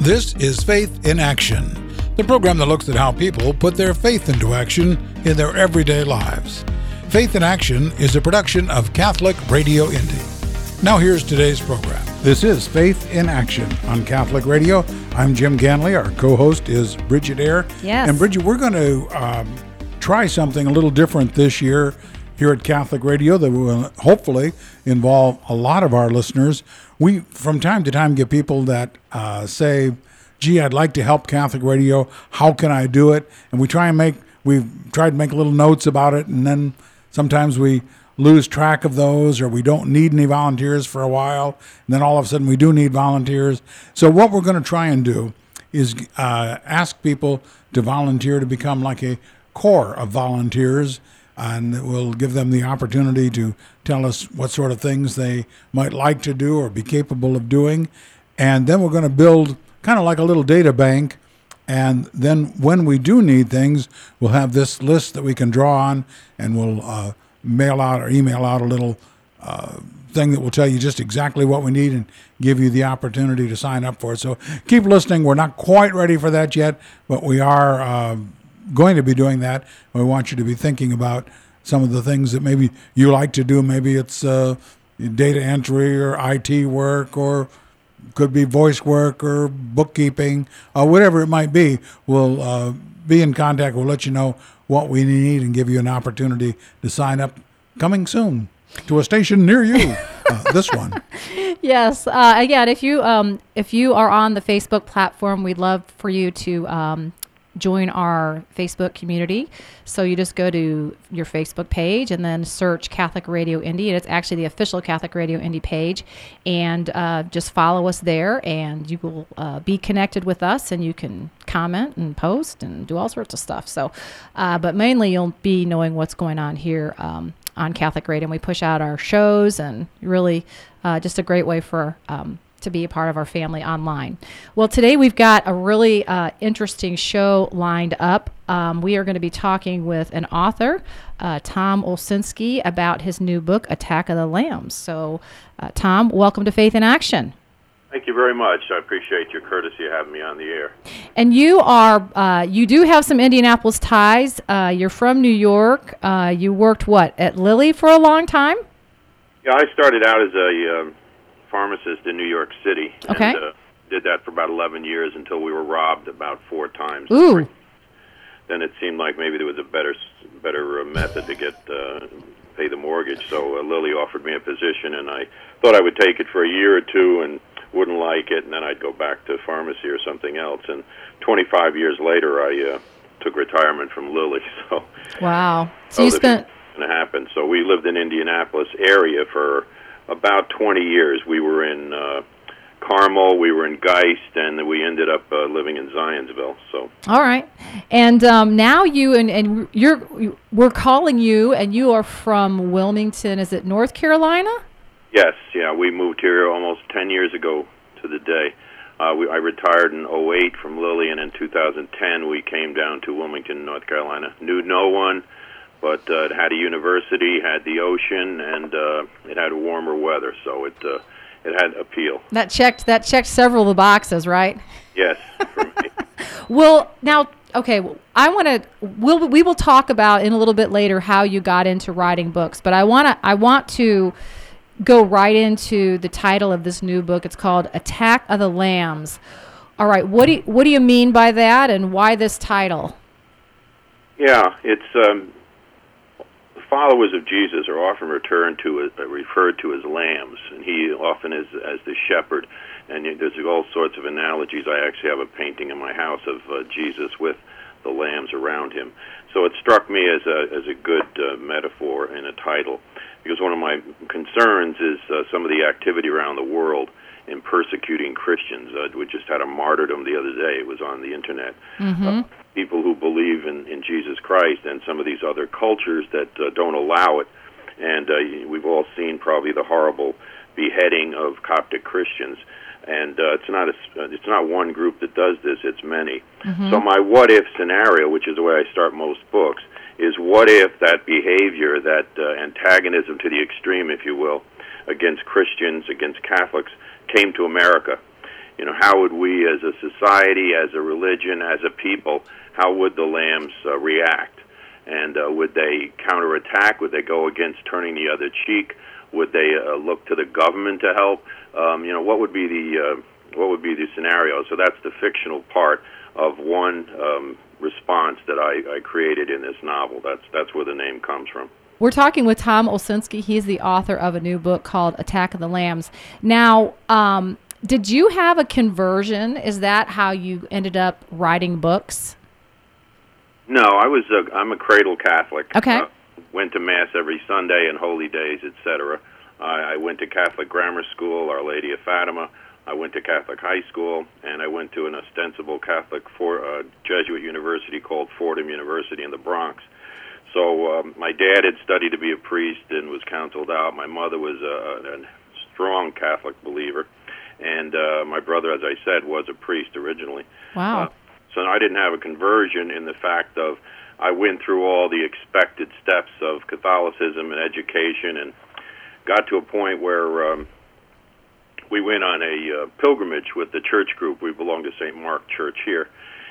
This is Faith in Action, the program that looks at how people put their faith into action in their everyday lives. Faith in Action is a production of Catholic Radio Indy. Now here's today's program. This is Faith in Action on Catholic Radio. I'm Jim Ganley. Our co-host is Bridget Eyre. Yes. And Bridget, we're going to try something a little different this year here at Catholic Radio that will hopefully involve a lot of our listeners. We, from time to time, get people that say, gee, I'd like to help Catholic Radio. How can I do it? And we've tried to make little notes about it, and then sometimes we lose track of those, or we don't need any volunteers for a while, and then all of a sudden we do need volunteers. So what we're going to try and do is ask people to volunteer to become like a corps of volunteers, and we'll give them the opportunity to tell us what sort of things they might like to do or be capable of doing. And then we're going to build kind of like a little data bank. And then when we do need things, we'll have this list that we can draw on, and we'll mail out or email out a little thing that will tell you just exactly what we need and give you the opportunity to sign up for it. So keep listening. We're not quite ready for that yet, but we are going to be doing that. We want you to be thinking about some of the things that maybe you like to do. Maybe it's data entry or IT work, or could be voice work or bookkeeping, whatever it might be. We'll be in contact. We'll let you know what we need and give you an opportunity to sign up coming soon to a station near you. This one. Yes. Again, if you are on the Facebook platform, we'd love for you to join our Facebook community. So you just go to your Facebook page and then search Catholic Radio Indy. And it's actually the official Catholic Radio Indy page. And just follow us there, and you will be connected with us, and you can comment and post and do all sorts of stuff. So, but mainly you'll be knowing what's going on here on Catholic Radio. And we push out our shows, and really just a great way for to be a part of our family online. Well, today we've got a really interesting show lined up. We are going to be talking with an author, Tom Olszynski, about his new book, Attack of the Lambs. So, Tom, welcome to Faith in Action. Thank you very much. I appreciate your courtesy of having me on the air. And you do have some Indianapolis ties. You're from New York. You worked, at Lilly for a long time? Yeah, I started out as a pharmacist in New York City. Okay. And did that for about 11 years until we were robbed about 4 times. Ooh. Then it seemed like maybe there was a better method to get pay the mortgage. So Lilly offered me a position, and I thought I would take it for a year or two and wouldn't like it, and then I'd go back to pharmacy or something else. And 25 years later, I took retirement from Lilly. So wow. So you spent. Going to happen. So we lived in Indianapolis area for about 20 years. We were in Carmel, we were in Geist, and we ended up living in Zionsville. So. All right. And now we're calling you, and you are from Wilmington. Is it North Carolina? Yes. Yeah. We moved here almost 10 years ago to the day. I retired in 2008 from Lilly, and in 2010 we came down to Wilmington, North Carolina. Knew no one. But it had a university, had the ocean, and it had warmer weather, so it had appeal. That checked several of the boxes, right? Yes, for me. Well, now, okay, we will talk about in a little bit later how you got into writing books, but I want to go right into the title of this new book. It's called Attack of the Lambs. All right, what do you mean by that, and why this title? Yeah, it's. Followers of Jesus are often referred to as lambs, and he often is as the shepherd. And there's all sorts of analogies. I actually have a painting in my house of Jesus with the lambs around him. So it struck me as a good metaphor and a title, because one of my concerns is some of the activity around the world in persecuting Christians. We just had a martyrdom the other day. It was on the internet. Mm-hmm. People who believe in Jesus Christ, and some of these other cultures that don't allow it. And we've all seen probably the horrible beheading of Coptic Christians. And it's not one group that does this, it's many. Mm-hmm. So my what-if scenario, which is the way I start most books, is what if that behavior, that antagonism to the extreme, if you will, against Christians, against Catholics, came to America. how would we as a society, as a religion, as a people, how would the lambs react? And would they counterattack? Would they go against turning the other cheek? Would they look to the government to help? What would be the scenario? So that's the fictional part of one response that I created in this novel. That's where the name comes from. We're talking with Tom Olszynski. He's the author of a new book called Attack of the Lambs. Now, did you have a conversion? Is that how you ended up writing books? No, I'm a cradle Catholic. Okay. Went to Mass every Sunday and holy days, etc. I went to Catholic grammar school, Our Lady of Fatima. I went to Catholic high school, and I went to an ostensible Catholic Jesuit university called Fordham University in the Bronx. So my dad had studied to be a priest and was counseled out. My mother was a strong Catholic believer, and my brother, as I said, was a priest originally. Wow. So I didn't have a conversion in the fact of I went through all the expected steps of Catholicism and education and got to a point where we went on a pilgrimage with the church group. We belong to St. Mark Church here,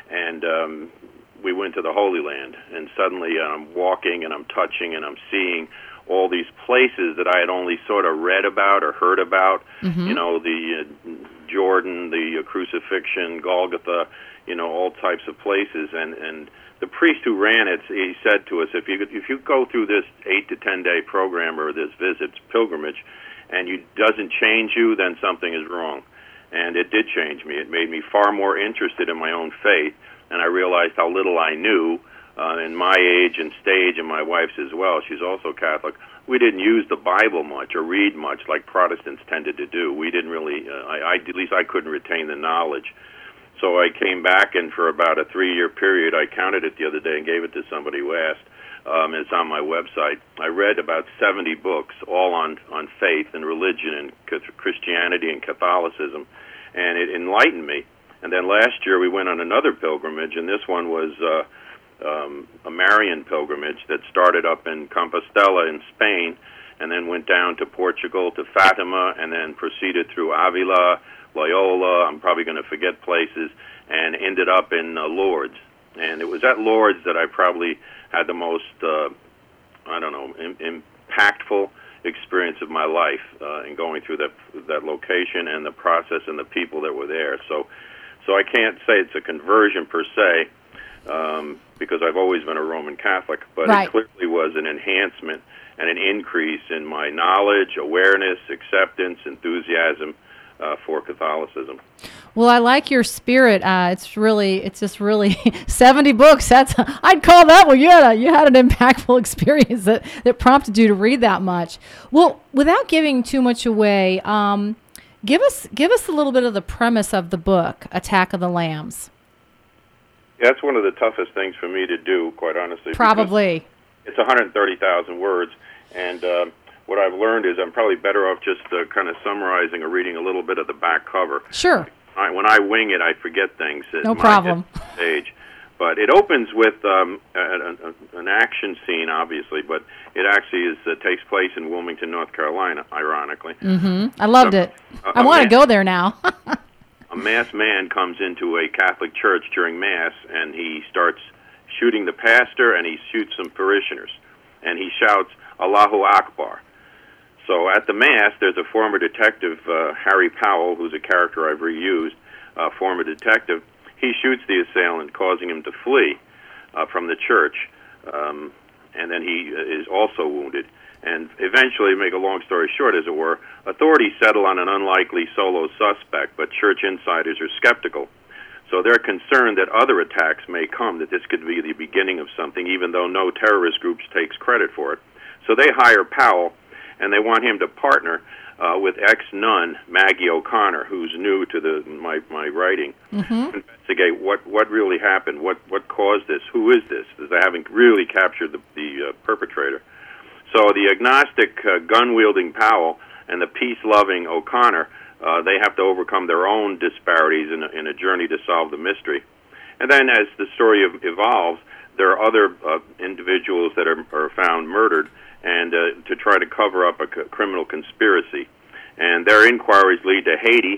and we went to the Holy Land, and suddenly I'm walking and I'm touching and I'm seeing all these places that I had only sort of read about or heard about, the Jordan, the crucifixion, Golgotha, all types of places. And the priest who ran it, he said to us, if you go through this 8 to 10 day program or this pilgrimage, and it doesn't change you, then something is wrong. And it did change me. It made me far more interested in my own faith, and I realized how little I knew. In my age and stage, and my wife's as well, she's also Catholic, we didn't use the Bible much or read much like Protestants tended to do. We didn't really, at least I couldn't retain the knowledge. So I came back, and for about a 3-year period, I counted it the other day and gave it to somebody who asked. It's on my website. I read about 70 books, all on faith and religion and Christianity and Catholicism, and it enlightened me. And then last year we went on another pilgrimage, and this one was a Marian pilgrimage that started up in Compostela in Spain and then went down to Portugal to Fatima and then proceeded through Avila, Loyola, I'm probably going to forget places, and ended up in Lourdes. And it was at Lourdes that I probably had the most, impactful experience of my life in going through that location and the process and the people that were there. So I can't say it's a conversion per se, because I've always been a Roman Catholic, but right. It clearly was an enhancement and an increase in my knowledge, awareness, acceptance, enthusiasm for Catholicism. Well, I like your spirit. It's just really 70 books. I'd call that one. You had an impactful experience that prompted you to read that much. Well, without giving too much away, give us a little bit of the premise of the book, Attack of the Lambs. Yeah, that's one of the toughest things for me to do, quite honestly. Probably. It's 130,000 words, and what I've learned is I'm probably better off just kind of summarizing or reading a little bit of the back cover. Sure. When I wing it, I forget things. No problem. Stage. But it opens with an action scene, obviously, but it actually takes place in Wilmington, North Carolina, ironically. Mm-hmm. I loved it. I want to go there now. A masked man comes into a Catholic church during Mass, and he starts shooting the pastor, and he shoots some parishioners. And he shouts, Allahu Akbar. So at the Mass, there's a former detective, Harry Powell, who's a character I've reused, former detective. He shoots the assailant, causing him to flee from the church, and then he is also wounded. And eventually, make a long story short, as it were, authorities settle on an unlikely solo suspect, but church insiders are skeptical. So they're concerned that other attacks may come, that this could be the beginning of something, even though no terrorist group takes credit for it. So they hire Powell, and they want him to partner with ex-nun Maggie O'Connor, who's new to my writing, to investigate what really happened, what caused this, who is this, as they haven't really captured the perpetrator. So the agnostic, gun-wielding Powell and the peace-loving O'Connor, they have to overcome their own disparities in a journey to solve the mystery. And then as the story evolves, there are other individuals that are found murdered, and to try to cover up a criminal conspiracy. And their inquiries lead to Haiti,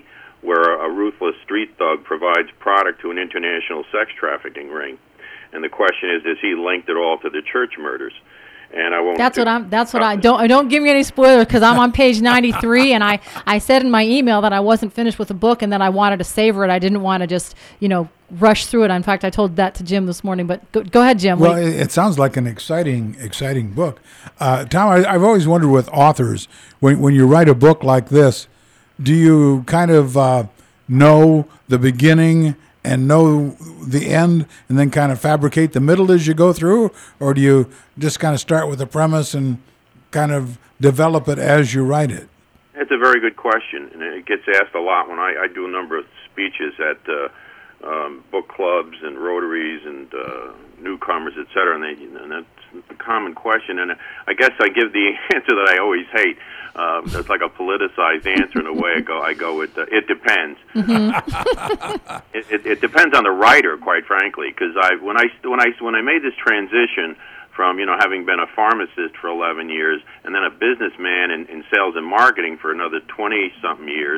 where a ruthless street thug provides product to an international sex trafficking ring. And the question is he linked it all to the church murders? And I won't. Don't give me any spoilers, because I'm on page 93, and I said in my email that I wasn't finished with the book and that I wanted to savor it. I didn't want to just, rush through it. In fact, I told that to Jim this morning, but go ahead, Jim. Well, it sounds like an exciting book. Tom, I've always wondered with authors, when you write a book like this, do you kind of know the beginning and know the end and then kind of fabricate the middle as you go through? Or do you just kind of start with the premise and kind of develop it as you write it? It's a very good question, and it gets asked a lot when I do a number of speeches at book clubs and Rotaries and newcomers, et cetera, and that's a common question. And I guess I give the answer that I always hate. It's like a politicized answer in a way. I go with it depends. Mm-hmm. It depends on the writer, quite frankly, because when I made this transition from having been a pharmacist for 11 years and then a businessman in sales and marketing for another 20-something years,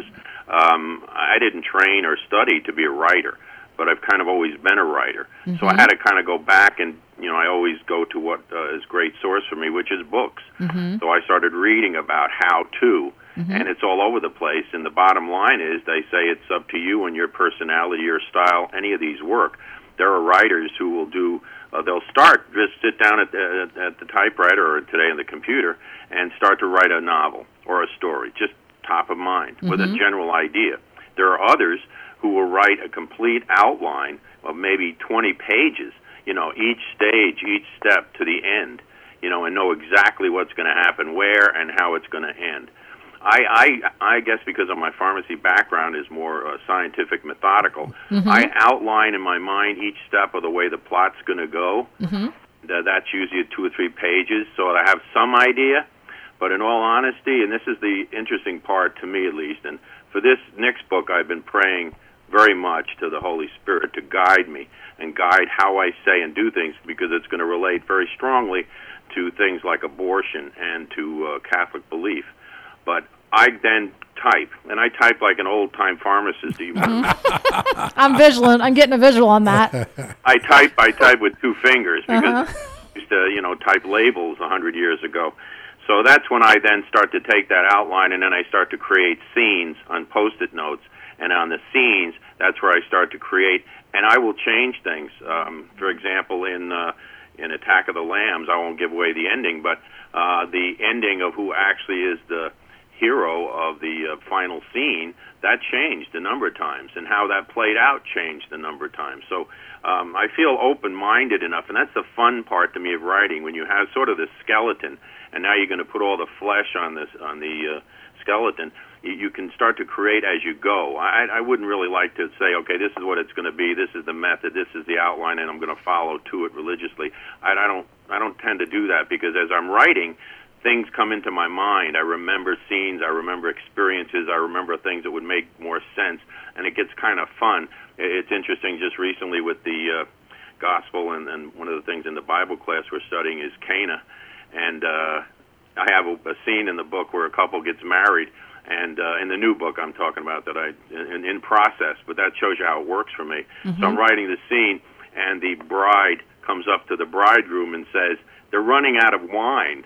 I didn't train or study to be a writer, but I've kind of always been a writer. Mm-hmm. So I had to kind of go back and, I always go to what is a great source for me, which is books. Mm-hmm. So I started reading about how-to, and it's all over the place. And the bottom line is they say it's up to you and your personality, your style, any of these work. There are writers who will do, they'll start, just sit down at the typewriter or today on the computer and start to write a novel or a story, just top of mind, with a general idea. There are others who will write a complete outline of maybe 20 pages, each stage, each step to the end, and know exactly what's going to happen where and how it's going to end. I guess because of my pharmacy background is more scientific, methodical, I outline in my mind each step of the way the plot's going to go. That's usually 2 or 3 pages, so I have some idea. But in all honesty, and this is the interesting part to me at least, and for this next book I've been praying very much to the Holy Spirit to guide me and guide how I say and do things, because it's going to relate very strongly to things like abortion and to Catholic belief. But I then type, and I type like an old-time pharmacist. I'm vigilant. I'm getting a visual on that. I type with 2 fingers because I used to, type labels 100 years ago. So that's when I then start to take that outline, and then I start to create scenes on Post-it notes. And on the scenes, that's where I start to create, and I will change things. For example, in Attack of the Lambs, I won't give away the ending, but the ending of who actually is the hero of the final scene, that changed a number of times, and how that played out changed a number of times. So I feel open-minded enough, and that's the fun part to me of writing, when you have sort of this skeleton, and now you're going to put all the flesh on the skeleton. You can start to create as you go. I wouldn't really like to say, okay, this is what it's going to be, this is the method, this is the outline, and I'm going to follow to it religiously. I don't tend to do that, because as I'm writing, things come into my mind. I remember scenes, I remember experiences, I remember things that would make more sense, and it gets kind of fun. It's interesting, just recently with the gospel, and one of the things in the Bible class we're studying is Cana, and I have a scene in the book where a couple gets married, and in the new book I'm talking about that in process, but that shows you how it works for me. So I'm writing the scene, and the bride comes up to the bridegroom and says, "They're running out of wine."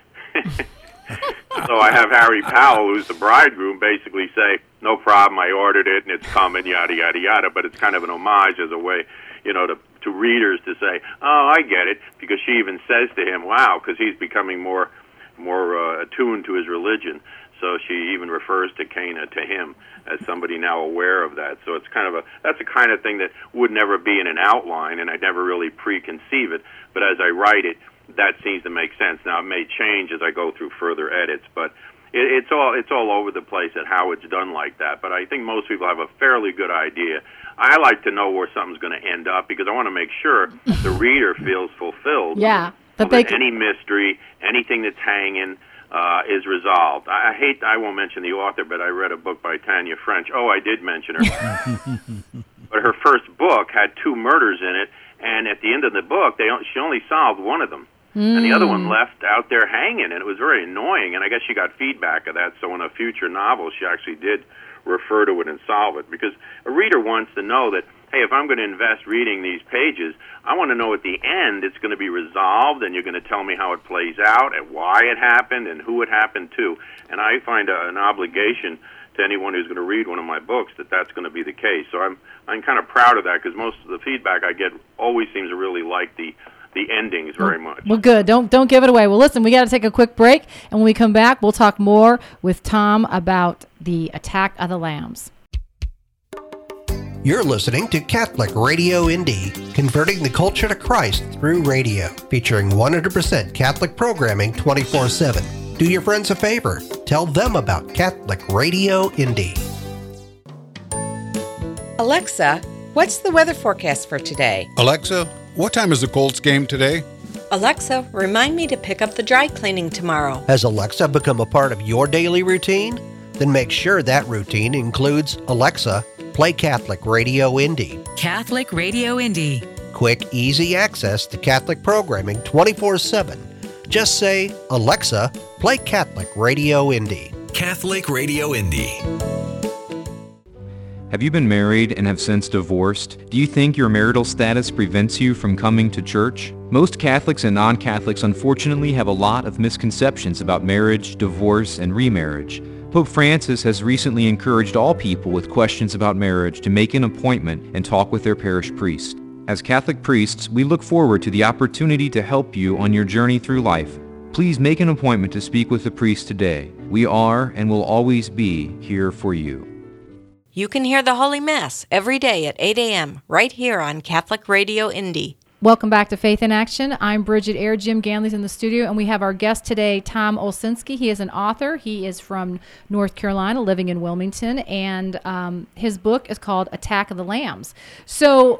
So I have Harry Powell, who's the bridegroom, basically say, "No problem, I ordered it and it's coming, yada, yada, yada." But it's kind of an homage as a way, to readers to say, "Oh, I get it," because she even says to him, "Wow," because he's becoming more attuned to his religion. So she even refers to Cana to him as somebody now aware of that. So it's that's the kind of thing that would never be in an outline, and I'd never really preconceive it. But as I write it, that seems to make sense. Now it may change as I go through further edits, but it's all over the place at how it's done like that. But I think most people have a fairly good idea. I like to know where something's going to end up, because I want to make sure the reader feels fulfilled. Yeah, but that any mystery, anything that's hanging, is resolved. I won't mention the author, but I read a book by Tanya French. Oh, I did mention her. But her first book had 2 murders in it, and at the end of the book, she only solved one of them. and the other one left out there hanging, and it was very annoying, and I guess she got feedback of that, so in a future novel she actually did refer to it and solve it, because a reader wants to know that, hey, if I'm going to invest reading these pages, I want to know at the end it's going to be resolved, and you're going to tell me how it plays out, and why it happened, and who it happened to. And I find an obligation to anyone who's going to read one of my books that that's going to be the case. So I'm kind of proud of that, because most of the feedback I get always seems to really like the endings very much. Well, good. Don't give it away. Well, listen, we got to take a quick break, and when we come back, we'll talk more with Tom about the Attack of the Lambs. You're listening to Catholic Radio Indy, converting the culture to Christ through radio, featuring 100% Catholic programming 24/7. Do your friends a favor. Tell them about Catholic Radio Indy. Alexa, what's the weather forecast for today? Alexa, what time is the Colts game today? Alexa, remind me to pick up the dry cleaning tomorrow. Has Alexa become a part of your daily routine? Then make sure that routine includes Alexa, play Catholic Radio Indy. Catholic Radio Indy. Quick, easy access to Catholic programming 24/7. Just say, Alexa, play Catholic Radio Indy. Catholic Radio Indy. Have you been married and have since divorced? Do you think your marital status prevents you from coming to church? Most Catholics and non-Catholics unfortunately have a lot of misconceptions about marriage, divorce, and remarriage. Pope Francis has recently encouraged all people with questions about marriage to make an appointment and talk with their parish priest. As Catholic priests, we look forward to the opportunity to help you on your journey through life. Please make an appointment to speak with a priest today. We are and will always be here for you. You can hear the Holy Mass every day at 8 a.m. right here on Catholic Radio Indy. Welcome back to Faith in Action. I'm Bridget Eyre. Jim Ganley's in the studio, and we have our guest today, Tom Olszynski. He is an author. He is from North Carolina, living in Wilmington, and his book is called Attack of the Lambs. So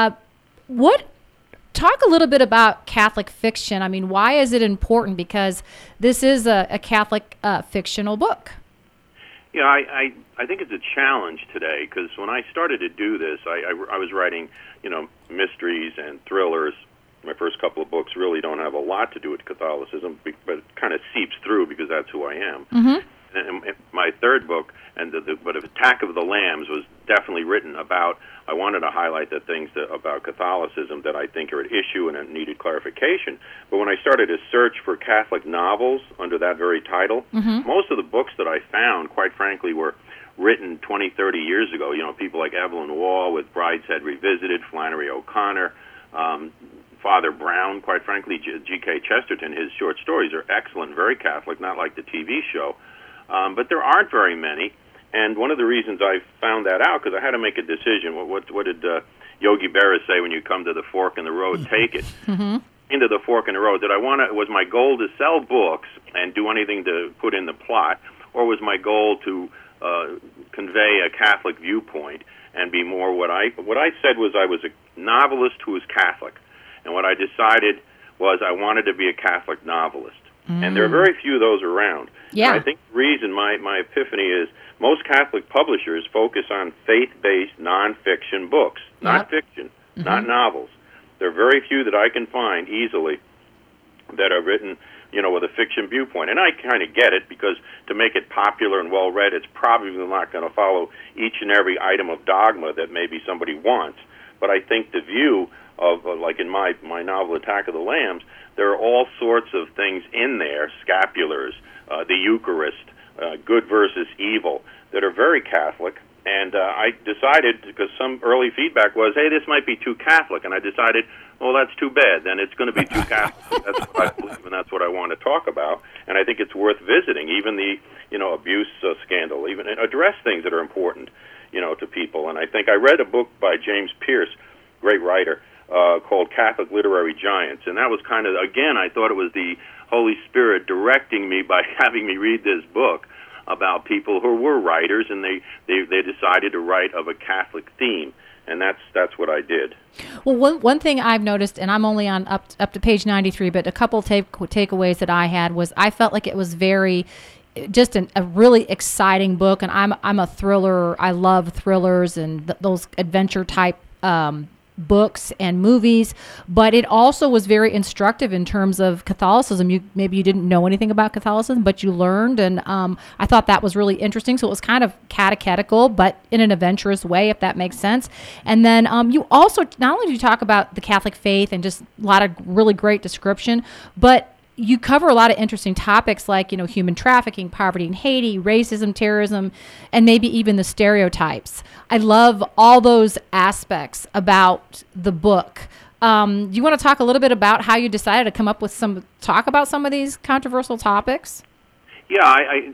talk a little bit about Catholic fiction. I mean, why is it important? Because this is a Catholic fictional book. Yeah, I think it's a challenge today, because when I started to do this, I was writing, mysteries and thrillers. My first couple of books really don't have a lot to do with Catholicism, but it kind of seeps through because that's who I am. Mm-hmm. And my third book, but Attack of the Lambs, was definitely written about, I wanted to highlight the things about Catholicism that I think are at issue and needed clarification. But when I started to search for Catholic novels under that very title, most of the books that I found, quite frankly, were written 20, 30 years ago. People like Evelyn Waugh with Brideshead Revisited, Flannery O'Connor, Father Brown, quite frankly, G.K. Chesterton. His short stories are excellent, very Catholic, not like the TV show. But there aren't very many. And one of the reasons I found that out, because I had to make a decision. What did Yogi Berra say when you come to the fork in the road? Take it. Into the fork in the road. Was my goal to sell books and do anything to put in the plot, or was my goal to convey a Catholic viewpoint and be more what I said was I was a novelist who was Catholic, and what I decided was I wanted to be a Catholic novelist. And there are very few of those around. Yeah. And I think the reason my epiphany is most Catholic publishers focus on faith-based nonfiction books, not fiction, not novels. There are very few that I can find easily that are written, with a fiction viewpoint. And I kind of get it, because to make it popular and well-read, it's probably not going to follow each and every item of dogma that maybe somebody wants. But I think the view of, like in my novel Attack of the Lambs, there are all sorts of things in there, scapulars, the Eucharist, good versus evil, that are very Catholic. And I decided, because some early feedback was, hey, this might be too Catholic. And I decided, well, that's too bad. Then it's going to be too Catholic. That's what I believe, and that's what I want to talk about. And I think it's worth visiting, even the, abuse scandal, even address things that are important, to people. And I think I read a book by James Pierce, great writer, called Catholic Literary Giants. And that was kind of, again, I thought it was the Holy Spirit directing me by having me read this book about people who were writers, and they decided to write of a Catholic theme. And that's what I did. Well, one thing I've noticed, and I'm only on up to page 93, but a couple takeaways that I had was I felt like it was just a really exciting book. And I'm a thriller. I love thrillers and those adventure type books and movies, but it also was very instructive in terms of Catholicism. Maybe you didn't know anything about Catholicism, but you learned, and I thought that was really interesting. So it was kind of catechetical, but in an adventurous way, if that makes sense. And then you also, not only do you talk about the Catholic faith and just a lot of really great description, but you cover a lot of interesting topics like, human trafficking, poverty in Haiti, racism, terrorism, and maybe even the stereotypes. I love all those aspects about the book. You want to talk a little bit about how you decided to come up with talk about some of these controversial topics? Yeah,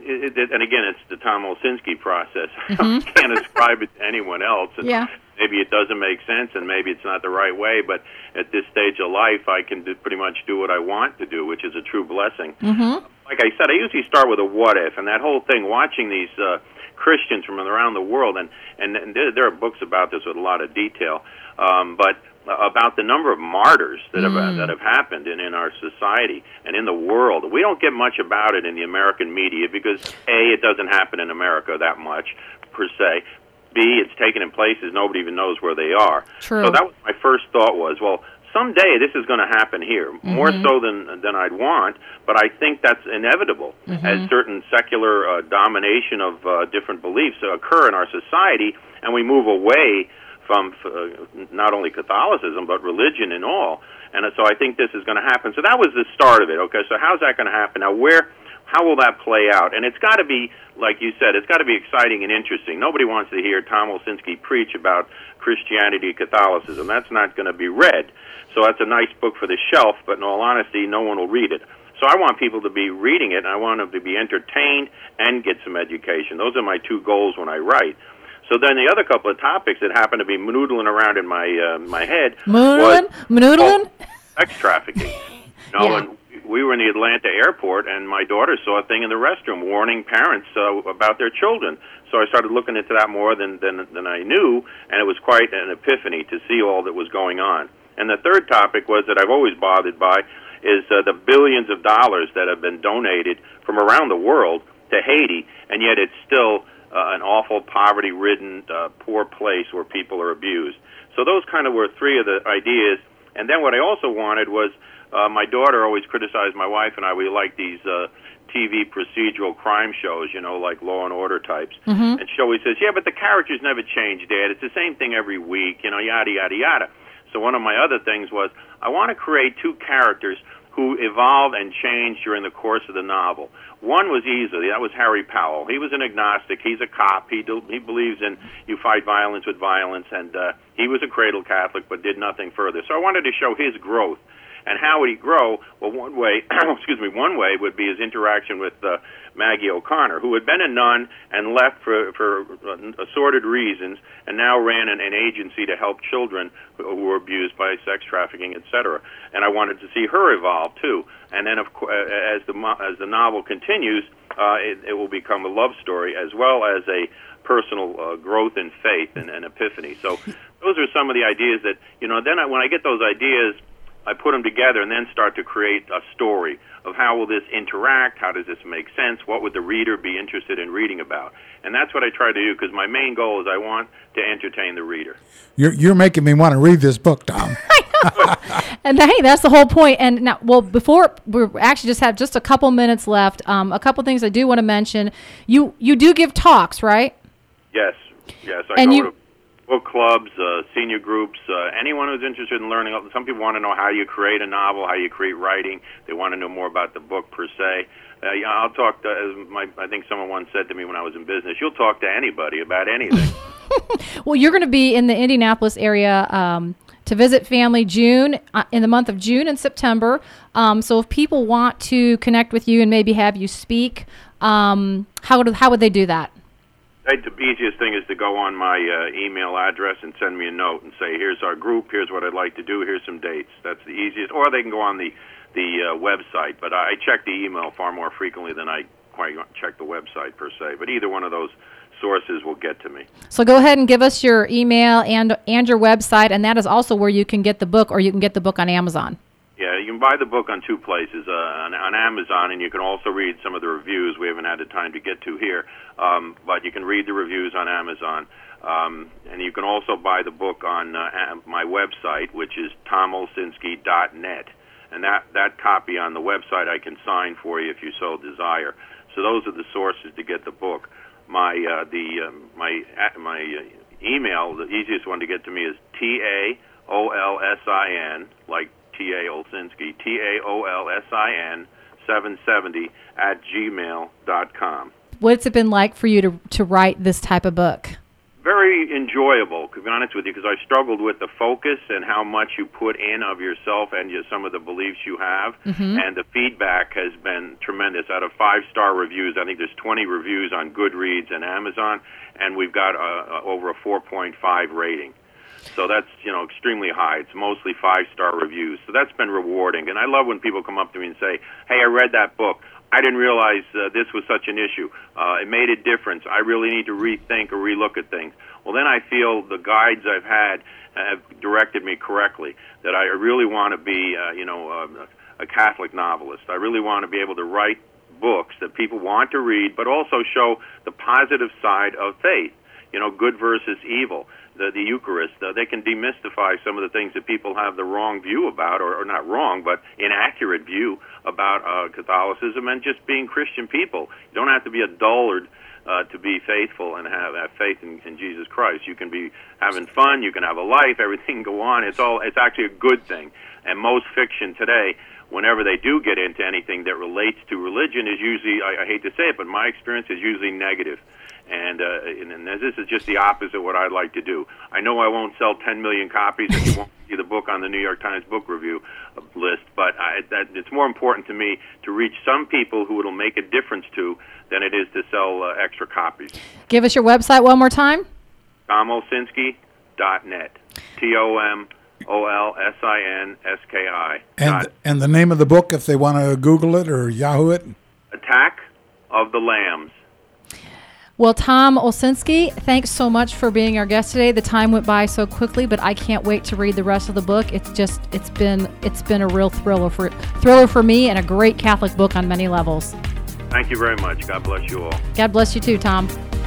and again, it's the Tom Olszynski process. I can't ascribe it to anyone else. And maybe it doesn't make sense, and maybe it's not the right way, but at this stage of life, I can pretty much do what I want to do, which is a true blessing. Like I said, I usually start with a what if, and that whole thing, watching these Christians from around the world, and there are books about this with a lot of detail, but about the number of martyrs that have happened in our society and in the world. We don't get much about it in the American media because, A, it doesn't happen in America that much, per se. B, it's taken in places nobody even knows where they are. True. So that was my first thought was, well, someday this is going to happen here, more so than I'd want, but I think that's inevitable as certain secular domination of different beliefs occur in our society, and we move away from not only Catholicism, but religion and all. And so I think this is going to happen. So that was the start of it. Okay, so how's that going to happen? Now, how will that play out? And it's got to be, like you said, it's got to be exciting and interesting. Nobody wants to hear Tom Olszynski preach about Christianity, Catholicism. That's not going to be read. So that's a nice book for the shelf, but in all honesty, no one will read it. So I want people to be reading it, and I want them to be entertained and get some education. Those are my two goals when I write. So then the other couple of topics that happened to be noodling around in my head was sex trafficking. And we were in the Atlanta airport, and my daughter saw a thing in the restroom warning parents about their children. So I started looking into that more than I knew, and it was quite an epiphany to see all that was going on. And the third topic was that I've always bothered by is the billions of dollars that have been donated from around the world to Haiti, and yet it's still an awful, poverty-ridden, poor place where people are abused. So those kind of were three of the ideas. And then what I also wanted was my daughter always criticized my wife and I. We like these TV procedural crime shows, like Law and Order types. And she always says, yeah, but the characters never change, Dad. It's the same thing every week, yada, yada, yada. So one of my other things was I want to create two characters who evolve and change during the course of the novel. One was easily, that was Harry Powell. He was an agnostic. He's a cop. He believes in you fight violence with violence, and he was a cradle Catholic but did nothing further. So I wanted to show his growth. And how would he grow? Well, one way would be his interaction with Maggie O'Connor, who had been a nun and left for assorted reasons, and now ran an agency to help children who were abused by sex trafficking, etc. And I wanted to see her evolve too. And then, of course, as the novel continues, it will become a love story as well as a personal growth in faith and epiphany. So those are some of the ideas that Then when I get those ideas, I put them together and then start to create a story of how will this interact, how does this make sense, what would the reader be interested in reading about. And that's what I try to do, because my main goal is I want to entertain the reader. You're making me want to read this book, Tom. And hey, that's the whole point. And now, before we actually just have just a couple minutes left, a couple things I do want to mention. You do give talks, right? Yes. I go to book clubs, senior groups, anyone who's interested in learning. Some people want to know how you create a novel, how you create writing. They want to know more about the book per se. I'll talk to, I think someone once said to me when I was in business, you'll talk to anybody about anything. Well, you're going to be in the Indianapolis area to visit family in the month of June and September. So if people want to connect with you and maybe have you speak, how would they do that? The easiest thing is to go on my email address and send me a note and say, here's our group, here's what I'd like to do, here's some dates. That's the easiest. Or they can go on the website. But I check the email far more frequently than I quite check the website per se. But either one of those sources will get to me. So go ahead and give us your email and your website, and that is also where you can get the book, or you can get the book on Amazon. Yeah, you can buy the book on two places, on Amazon, and you can also read some of the reviews. We haven't had the time to get to here, but you can read the reviews on Amazon. And you can also buy the book on my website, which is tomolsinski.net. And that copy on the website I can sign for you if you so desire. So those are the sources to get the book. My email, the easiest one to get to me is TAOLSIN, like T.A. Olsinski, TAOLSIN 770@gmail.com. What's it been like for you to write this type of book? Very enjoyable, to be honest with you, because I struggled with the focus and how much you put in of yourself and some of the beliefs you have. Mm-hmm. And the feedback has been tremendous. Out of 5-star reviews, I think there's 20 reviews on Goodreads and Amazon, and we've got over a 4.5 rating. So that's, extremely high. It's mostly 5-star reviews. So that's been rewarding. And I love when people come up to me and say, hey, I read that book. I didn't realize this was such an issue. It made a difference. I really need to rethink or relook at things. Well, then I feel the guides I've had have directed me correctly, that I really want to be, a Catholic novelist. I really want to be able to write books that people want to read, but also show the positive side of faith, good versus evil. The Eucharist, they can demystify some of the things that people have the wrong view about, or not wrong, but inaccurate view about Catholicism and just being Christian people. You don't have to be a dullard to be faithful and have faith in Jesus Christ. You can be having fun, you can have a life, everything can go on. It's actually a good thing. And most fiction today, whenever they do get into anything that relates to religion, is usually, I hate to say it, but my experience is usually negative. And this is just the opposite of what I'd like to do. I know I won't sell 10 million copies and you won't see the book on the New York Times book review list, but it's more important to me to reach some people who it'll make a difference to than it is to sell extra copies. Give us your website one more time. TomOlsinski.net. TOMOLSINSKI. And the name of the book, if they want to Google it or Yahoo it? Attack of the Lambs. Well, Tom Olsinski, thanks so much for being our guest today. The time went by so quickly, but I can't wait to read the rest of the book. It's been a real thriller for me, and a great Catholic book on many levels. Thank you very much. God bless you all. God bless you too, Tom.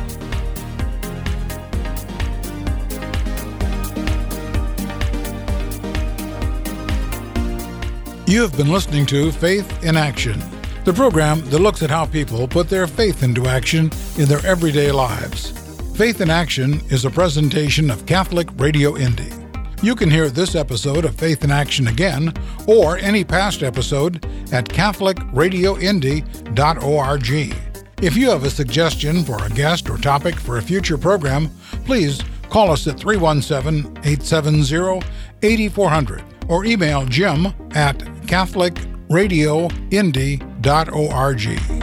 You have been listening to Faith in Action, the program that looks at how people put their faith into action in their everyday lives. Faith in Action is a presentation of Catholic Radio Indy. You can hear this episode of Faith in Action again, or any past episode, at catholicradioindy.org. If you have a suggestion for a guest or topic for a future program, please call us at 317-870-8400 or email Jim at catholicradioindy.org.